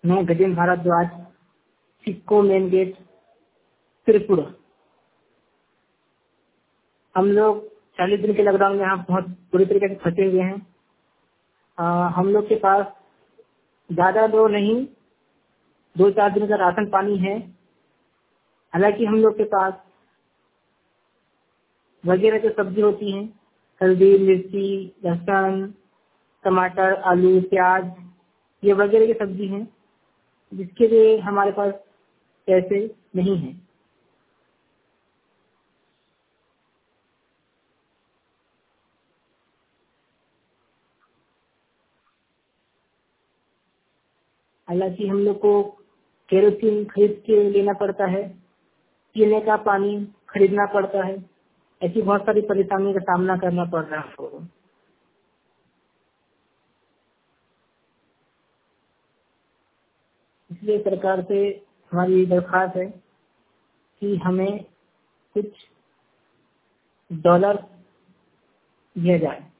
मैं गजेंद्र भारद्वाज, सिक्को main gate, Tripura. हम लोग 40 दिन के लॉकडाउन में यहाँ बहुत बुरी तरीके से फंसे हुए हैं। हम लोग के पास ज्यादा दो नहीं, 2-4 दिन का राशन पानी है। हालांकि हम लोग के पास वगैरह जो सब्जी होती हैं, हल्दी, मिर्ची, लहसुन, टमाटर, आलू, प्याज, ये वगैरह की सब्जी हैं, जिसके लिए हमारे पास पैसे नहीं हैं। हालांकि हम लोग को केरोसिन खरीद के लेना पड़ता है, पीने का पानी खरीदना पड़ता है। ऐसी बहुत सारी परेशानियों का सामना करना पड़ रहा है हमको। इसलिए सरकार से हमारी दरख्वास्त है कि हमें कुछ डॉलर दिया जाए।